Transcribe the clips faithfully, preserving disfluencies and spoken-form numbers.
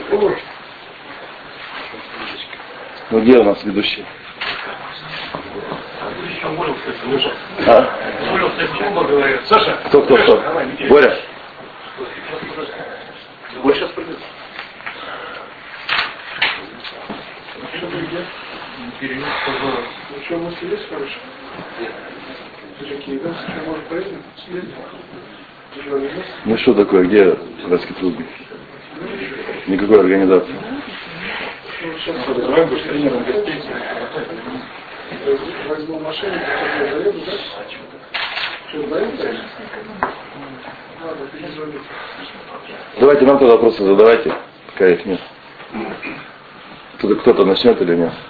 Ну где у нас ведущий? А? Саша, кто, кто, кто? Боря? Боря сейчас придет. Перенес, пожалуйста. Ну что, мысли есть хорошие? Какие, да? Что, может, поедем? Съездим? Ну что такое, где уральский трубник? Никакой организации. Ну, сейчас давай будешь тренером гостей. Возьму машину, потом заеду, да? Что, заеду? Ладно, перезвоните. Давайте нам тогда вопросы задавайте, пока их нет. Кто-то, кто-то начнет или нет?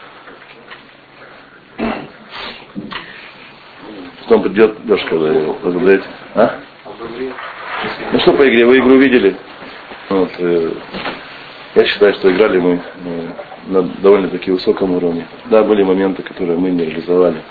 Потом придет Лешка, когда его задаете. А? Ну что по игре? Вы игру видели? Вот, э, я считаю, что играли мы э, на довольно-таки высоком уровне. Да, были моменты, которые мы не реализовали.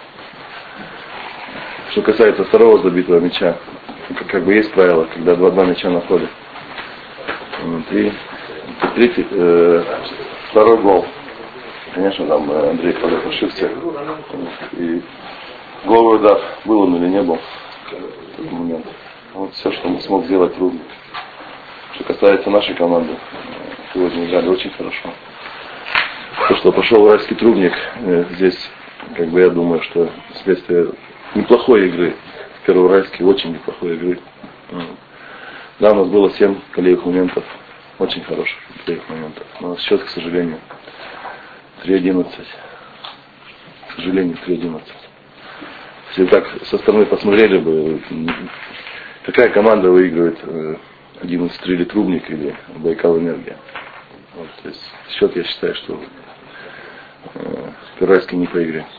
Что касается второго забитого мяча, как, как бы есть правило, когда два-два мяча на поле. Вот, и третий, э, второй гол. Конечно, там Андрей Павлов ошибся. И головой удар, был он или не был в этот момент. Вот все, что мы смог сделать трудно. Что касается нашей команды, сегодня играли очень хорошо. То, что пошел уральский трубник, здесь, как бы я думаю, что следствие неплохой игры. Первоуральский, очень неплохой игры. Да, у нас было семь колеевых моментов, очень хороших колеевых моментов. Но счет, к сожалению, три одиннадцать. К сожалению, три одиннадцать. Если так со стороны посмотрели бы, какая команда выигрывает одиннадцать три или Трубник или Байкал Энергия. Вот, то есть счет, я считаю, что э, Первоуральский не по игре.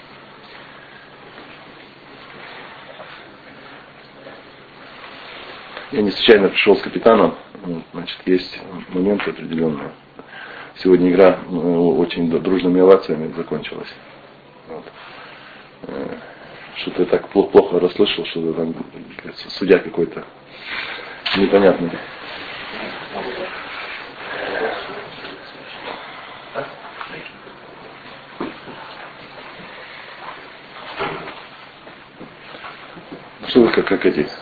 Я не случайно пришел с капитаном. Значит, есть моменты определенные. Сегодня игра ну, очень дружными овациями закончилась. Вот. Что-то я так плохо расслышал, что там кажется, судья какой-то непонятный. Что вы как, как эти?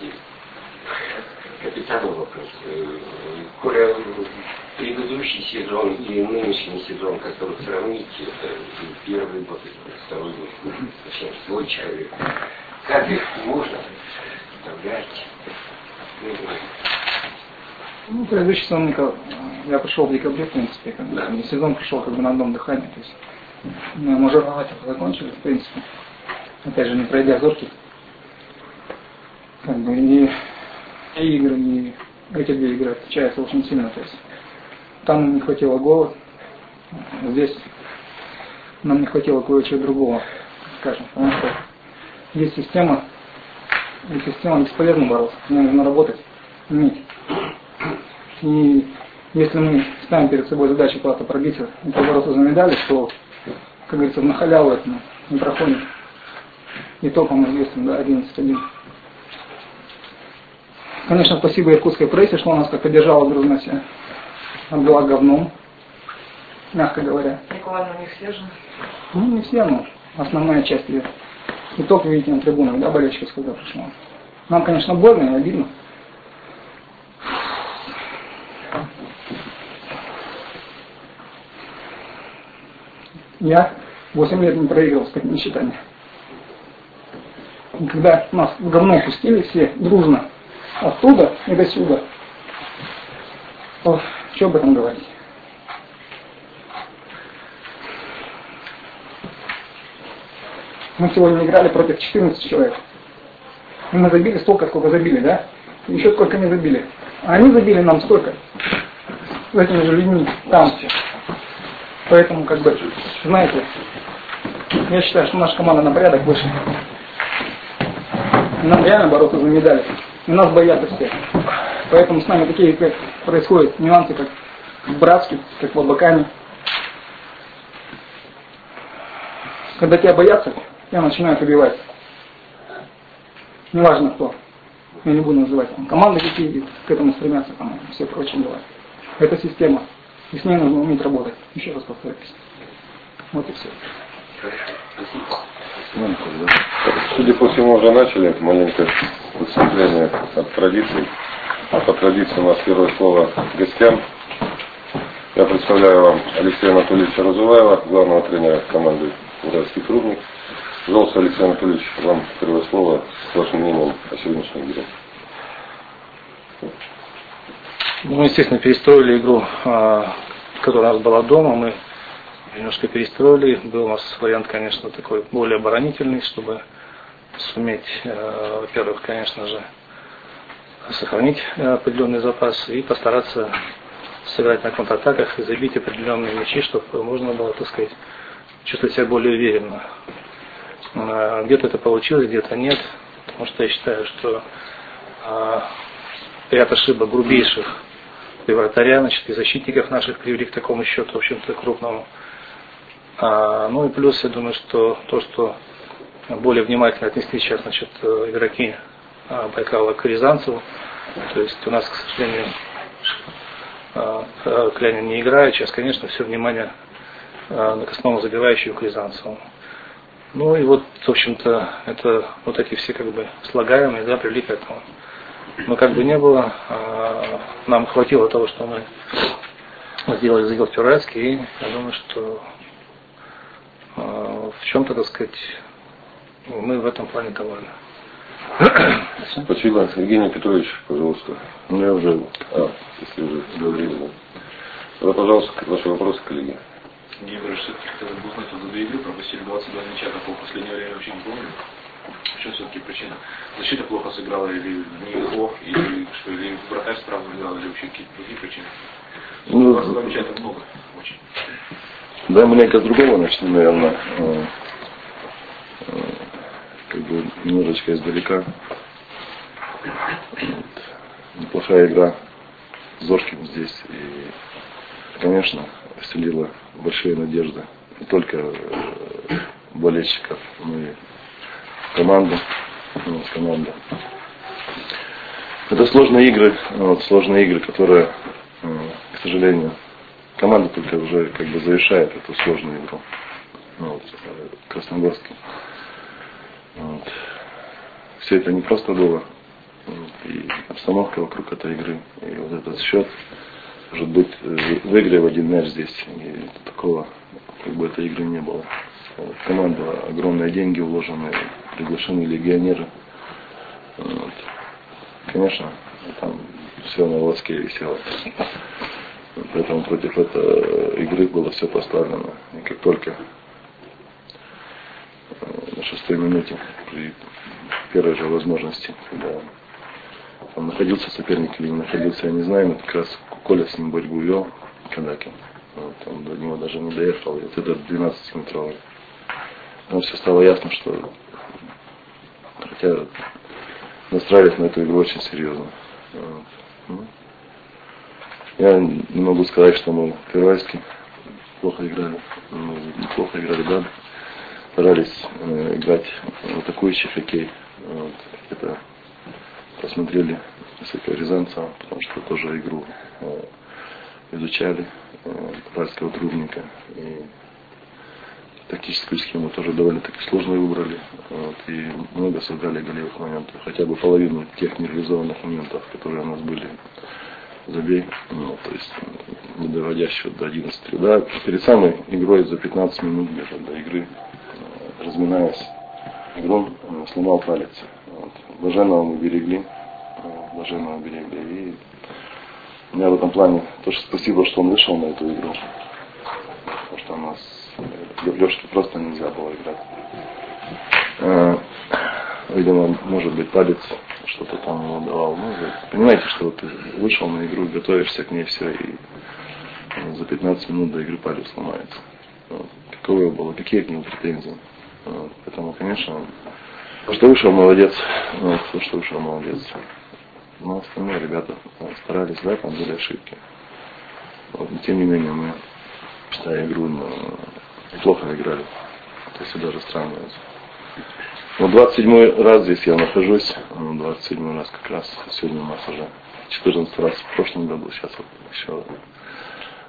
Капитану вопрос. Коля, предыдущий сезон и нынешний сезон, который сравните, это первый год, второй год, совсем свой человек. Как их можно представлять? Ну, предыдущий сезон, я пришел в декабре, в принципе, как бы, да. Сезон пришел как бы на одном дыхании, то есть мы мажорновать закончили, в принципе, опять же, не пройдя зорки, как бы, и, и игры, и эти две игры отличаются очень сильно, то есть там не хватило гола, здесь нам не хватило кое-чего другого, скажем, потому что есть система, и система бесполезно бороться, мне нужно работать, уметь. И если мы ставим перед собой задачу куда-то пробиться и побороться за медали, то, как говорится, на халяву это не проходит. Итогом известен, да, одиннадцать один. Конечно, спасибо иркутской прессе, что у нас как поддержала дружно себя. Обвела говном, мягко говоря. Николай, ну не все же. Ну, не все, но основная часть ее. Итог видите на трибунах, да, болельщиков, когда пришло. Нам, конечно, больно и обидно. Я восемь лет не проигрывал с такими счетами. И когда нас в говно пустили все дружно оттуда и до сюда, то что об этом говорить? Мы сегодня играли против четырнадцати человек. И мы забили столько, сколько забили, да? И еще сколько не забили. А они забили нам столько. С этими же людьми там. Поэтому, как бы, знаете, я считаю, что наша команда на порядок выше. И нам реально бороться за медали. И нас боятся все. Поэтому с нами такие как происходят нюансы, как в Братске, как в Абакане. Когда тебя боятся, тебя начинают убивать. Неважно кто. Я не буду называть там команды, какие к этому стремятся, там, все прочие дела. Это система. И с ней нужно уметь работать. Еще раз повторюсь. Вот и все. Судя по всему, уже начали маленькое выступление от традиций. А по традиции у нас первое слово гостям. Я представляю вам Алексея Анатольевича Разуваева, главного тренера команды «Уральский трубник». Пожалуйста, Алексей Анатольевич, вам первое слово с вашим мнением о сегодняшней игре. Мы, естественно, перестроили игру, которая у нас была дома. Мы немножко перестроили. Был у нас вариант, конечно, такой более оборонительный, чтобы суметь, во-первых, конечно же, сохранить определенный запас и постараться сыграть на контратаках и забить определенные мячи, чтобы можно было, так сказать, чувствовать себя более уверенно. Где-то это получилось, где-то нет, потому что я считаю, что ряд ошибок грубейших и вратаря, значит, и защитников наших привели к такому счету, в общем-то, крупному. А, ну и плюс, я думаю, что то, что более внимательно отнесли сейчас, значит, игроки Байкала к Рязанцеву, то есть у нас, к сожалению, Клянин не играет, сейчас, конечно, все внимание на основном забивающему к Рязанцеву. Ну и вот, в общем-то, это вот эти все как бы слагаемые, да, привели к этому. Но как бы не было, нам хватило того, что мы сделали, сделали в и я думаю, что в чем-то, так сказать, мы в этом плане довольны. Спасибо. Евгений Петрович, пожалуйста. Ну, я уже, а, если уже говорили, да. Тогда, пожалуйста, ваши вопросы, коллеги. Мне кажется, все-таки хотелось бы узнать, вот за две игры пропустили двадцать два мяча, такого в последнее время вообще не помню. В чем все-таки причина? Защита плохо сыграла, или не везло, или что, или вратарь странно играл, или вообще какие-то другие причины? Ну, двадцать два мяча это много, очень. Да, маленько с другого начну, наверное. Как бы немножечко издалека. Вот. Неплохая игра с Зорким здесь. И, конечно, вселила большие надежды не только болельщиков, но и команду. Ну, команду. Это сложные игры, вот, сложные игры, которые, к сожалению, команда только уже как бы завершает эту сложную игру. Вот, Красногорский. Вот. Все это не просто было. Вот. И обстановка вокруг этой игры. И вот этот счет. Может быть, в игре в один мяч здесь. И такого как бы этой игры не было. Вот. В команду огромные деньги вложены, приглашены легионеры. Вот. Конечно, там все на волоске висело. Поэтому против этой игры было все поставлено. И как только на шестой минуте, при первой же возможности, когда там находился соперник или не находился, я не знаю, но как раз Коля с ним борьбу вел, Канаки. Вот, он до него даже не доехал, и вот этот двенадцатиметровый. Там все стало ясно, что хотя настраивались на эту игру очень серьезно. Вот. Я не могу сказать, что мы первайски плохо играли. Мы неплохо играли, да. Старались э, играть в атакующий хоккей. Вот. Это посмотрели несколько Рязанцева, потому что тоже игру э, изучали э, уральского трубника. И тактическую схему тоже довольно-таки сложно выбрали. Вот. И много создали голевых моментов. Хотя бы половину тех нереализованных моментов, которые у нас были, забей. Ну, то есть не доводя счет до одиннадцати. Да, перед самой игрой за пятнадцать минут где-то до игры, разминаясь, игрок сломал палец. Вот. Блаженного мы берегли. Блаженного берегли. И у меня в этом плане тоже спасибо, что он вышел на эту игру. Потому что у нас Лешке просто нельзя было играть. А, видимо, может быть, палец что-то там ему давал. Ну, вы понимаете, что ты вышел на игру, готовишься к ней, все, и за пятнадцать минут до игры палец сломается. Вот. Каково было, какие к нему претензии? Вот. Поэтому, конечно, то, что вышел, молодец. Вот. То, что вышел, молодец. Но остальные ребята старались, да, там были ошибки. Вот. Но, тем не менее, мы, считая игру, плохо играли. То есть даже сравнивается. Вот двадцать седьмой раз здесь я нахожусь. двадцать седьмой раз как раз. Сегодня у нас уже четырнадцатый раз в прошлом году. Сейчас вот еще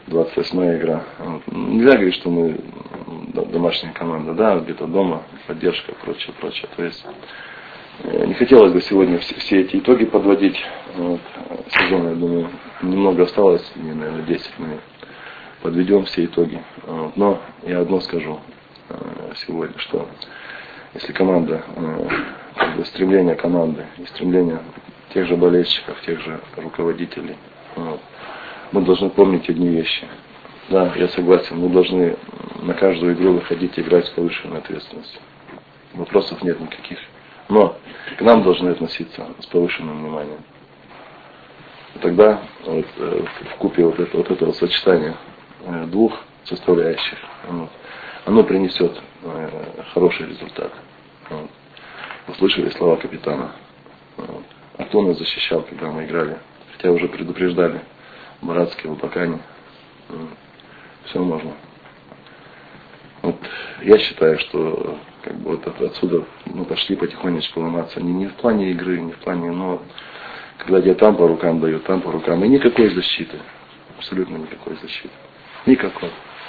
двадцать восьмая игра. Вот. Нельзя говорить, что мы домашняя команда, да, где-то дома, поддержка, прочее, прочее. То есть не хотелось бы сегодня все, все эти итоги подводить. Вот. Сезона, я думаю, немного осталось, мне, наверное, десять минут. Подведем все итоги. Вот. Но я одно скажу сегодня, что если команда, как бы стремление команды и стремление тех же болельщиков, тех же руководителей, вот, мы должны помнить одни вещи. Да, я согласен, мы должны на каждую игру выходить и играть с повышенной ответственностью. Вопросов нет никаких. Но к нам должны относиться с повышенным вниманием. И тогда вот, в купе вот, это, вот этого сочетания двух составляющих, вот, оно принесет хороший результат. Вот. Услышали слова капитана. Вот. А кто нас защищал, когда мы играли? Хотя уже предупреждали. Братский, Лопакани. Все можно. Вот я считаю, что как бы вот отсюда мы пошли потихонечку ломаться. Не, не в плане игры, не в плане, но когда тебе там по рукам дают, там по рукам. И никакой защиты. Абсолютно никакой защиты. Никакой.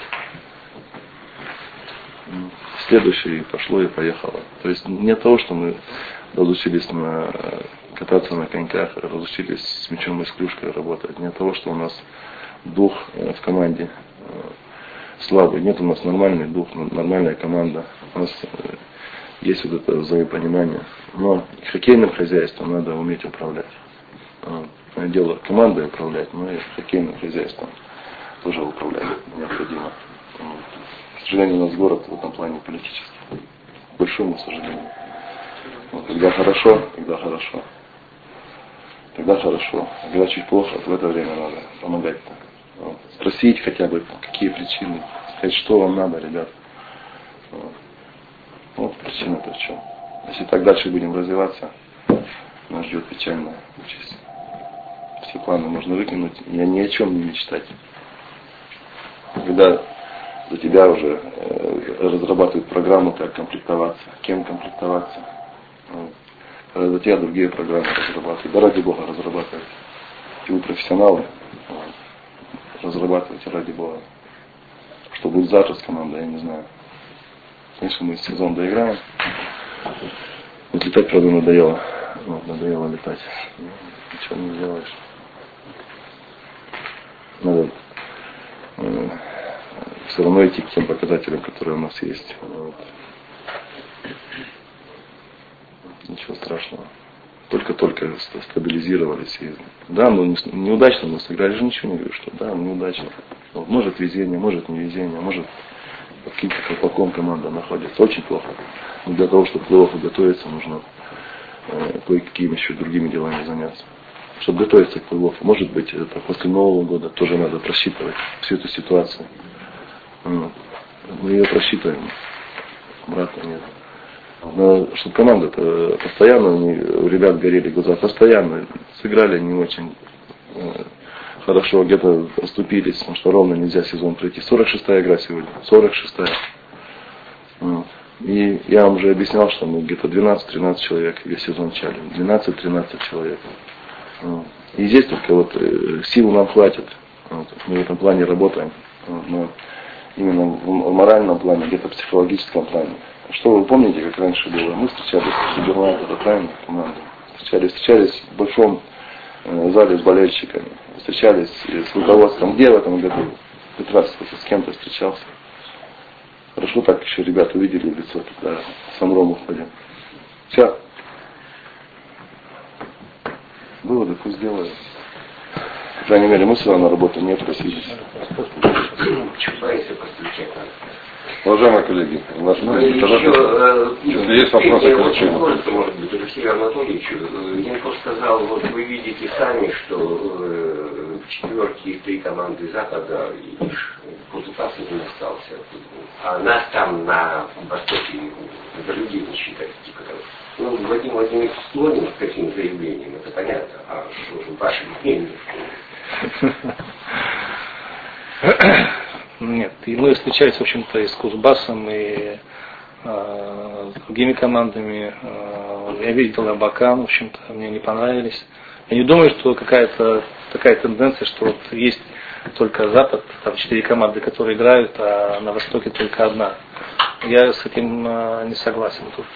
Следующее пошло и поехало. То есть не от того, что мы разучились на, кататься на коньках, разучились с мячом и с клюшкой работать. Не от того, что у нас дух в команде слабый. Нет у нас нормальный дух, нормальная команда. У нас есть вот это взаимопонимание. Но хоккейным хозяйством надо уметь управлять. Дело командой управлять, но и хоккейным хозяйством тоже управлять необходимо. К сожалению, у нас город в этом плане политический. К большому сожалению. Вот, когда хорошо, когда хорошо. Тогда хорошо. А когда чуть плохо, то в это время надо помогать. Вот. Спросить хотя бы, какие причины. Сказать, что вам надо, ребят. Вот, вот причина-то в чем. Если так дальше будем развиваться, нас ждет печальная участь. Все планы можно выкинуть и ни о чем не мечтать. Когда за тебя уже э, разрабатывают программу, как комплектоваться, кем комплектоваться. Вот. Когда за тебя другие программы разрабатывают. Да ради Бога разрабатывайте. Вы профессионалы. Вот. Разрабатывайте ради Бога. Что будет завтра с командой, я не знаю. Конечно, мы сезон доиграем. Вот летать, правда, надоело. Вот, надоело летать. Ну, ничего не сделаешь. Надо э, все равно идти к тем показателям, которые у нас есть. Вот. Ничего страшного. Только-только стабилизировались. И, да, ну неудачно мы сыграли, же ничего не говорю, что да, неудачно. Вот, может везение, может не везение, может под каким-то колпаком команда находится. Очень плохо. Но для того, чтобы к плей-оффу готовиться, нужно э, кое-какими еще другими делами заняться. Чтобы готовиться к плей-оффу. Может быть, это после Нового года тоже надо просчитывать всю эту ситуацию. Вот. Мы ее просчитываем. Брата нет. Но чтобы команда-то постоянно, у ребят горели глаза, постоянно сыграли не очень э, хорошо, где-то оступились, потому что ровно нельзя сезон пройти. сорок шестая игра сегодня, сорок шестая. Вот. И я вам уже объяснял, что мы где-то двенадцать-тринадцать человек весь сезон чали. двенадцать-тринадцать человек. Вот. И здесь только вот э, сил нам хватит. Вот. Мы в этом плане работаем. Вот. Но именно в моральном плане, где-то в психологическом плане. Что вы помните, как раньше было? Мы встречались с Германией, это правильно, командой. Встречались, встречались в большом э, зале с болельщиками. Встречались с руководством. Где в этом году? Хоть раз с кем-то встречался. Хорошо так еще ребята увидели лицо, когда с Амром уходим. Все. Выводы пусть делают. По крайней мере, мы с вами работаем, не просились. Уважаемые коллеги, наш ну, еще, если есть вопросы к врачу. Может быть, Алексею Анатольевичу, я просто сказал, вот вы видите сами, что э, в четверке три команды Запада, и Кузупас не остался. А нас там на Востоке за людей не считают. Типа, ну, Владимир Владимирович склонен к таким заявлениям, это понятно. А что же ваше мнение? Нет, и мы встречались, в общем-то, и с Кузбассом, и э, с другими командами. Э, я видел Абакан, в общем-то, мне не понравились. Я не думаю, что какая-то такая тенденция, что вот есть только Запад, там четыре команды, которые играют, а на Востоке только одна. Я с этим не согласен. Тут,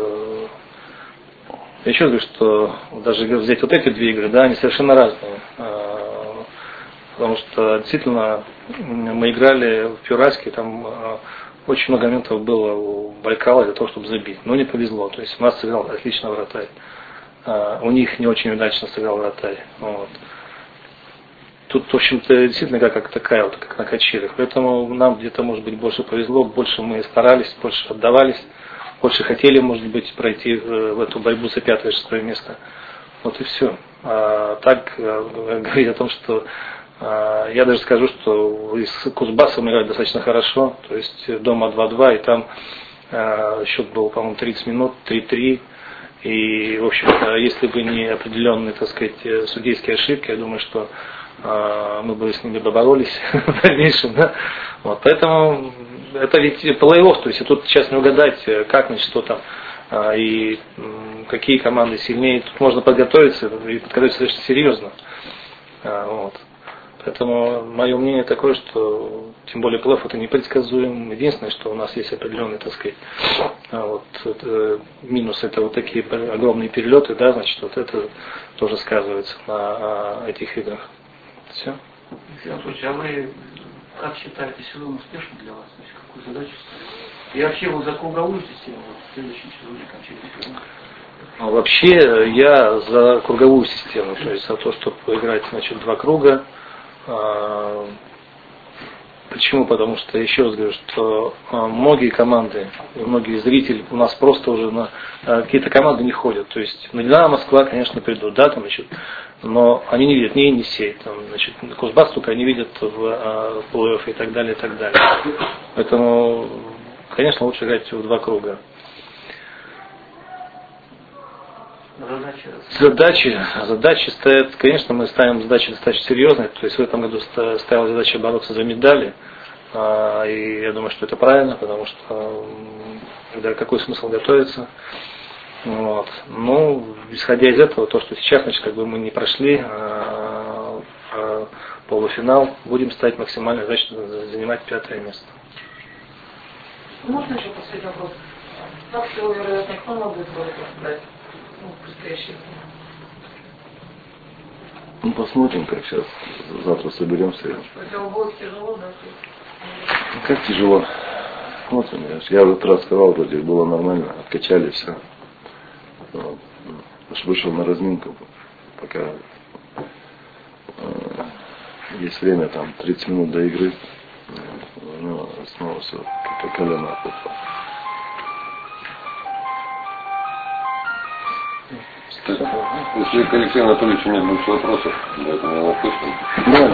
я еще говорю, что даже взять вот эти две игры, да, они совершенно разные. Потому что действительно мы играли в Пюраске, там очень много моментов было у Байкала для того, чтобы забить. Но не повезло. То есть у нас сыграл отлично вратарь. У них не очень удачно сыграл вратарь. Вот. Тут, в общем-то, действительно как, как такая, вот, как на качелях. Поэтому нам где-то, может быть, больше повезло, больше мы старались, больше отдавались, больше хотели, может быть, пройти в, в эту борьбу за пятое-шестое место. Вот и все. А так, говорить о том, что а, я даже скажу, что с Кузбассом играли достаточно хорошо, то есть дома два-два, и там а, счет был, по-моему, тридцать минут, три-три. И, в общем-то, если бы не определенные, так сказать, судейские ошибки, я думаю, что э, мы бы с ними поборолись в дальнейшем. Да? Вот, поэтому это ведь плей-офф, то есть тут сейчас не угадать, как, значит, что там, э, и э, какие команды сильнее. Тут можно подготовиться и подготовиться достаточно серьезно. Э, вот. Поэтому мое мнение такое, что тем более плей-офф это непредсказуем. Единственное, что у нас есть определенный, так сказать, вот, это, минус, это вот такие огромные перелеты, да, значит, вот это тоже сказывается на этих играх. Все. Слушайте, а вы как считаете сезон успешным для вас? То есть какую задачу ставите? И вообще вы за круговую систему в следующем сезоне кончаете сезон? А вообще я за круговую систему, то есть за то, чтобы играть, значит, два круга. Почему? Потому что, еще раз говорю, что многие команды, многие зрители у нас просто уже на какие-то команды не ходят. То есть на Динамо Москва, конечно, придут, да, там, значит, но они не видят ни Енисей, там, значит, Кузбасс только они видят в, в плей-офф и так далее, и так далее. Поэтому, конечно, лучше играть в два круга. Задачи. Задачи, задачи стоят, конечно, мы ставим задачи достаточно серьезные. То есть в этом году ставила задача бороться за медали. И я думаю, что это правильно, потому что да, какой смысл готовиться. Вот. Ну, исходя из этого, то, что сейчас, значит, как бы мы не прошли а, а, полуфинал, будем ставить максимально задачу занимать пятое место. Можно еще последний вопрос? Как всего вероятно, кто может будет брать? Ну, посмотрим, как сейчас. Завтра соберемся. Это будет тяжело, да? Ну, как тяжело. Вот, я в этот раз сказал, вроде было нормально, откачали все. Вот. Вышел на разминку, пока э, есть время, там тридцать минут до игры. Ну, снова все по колено попало. Если к Алексею Анатольевичу нет больше вопросов, поэтому его отпустим. Да.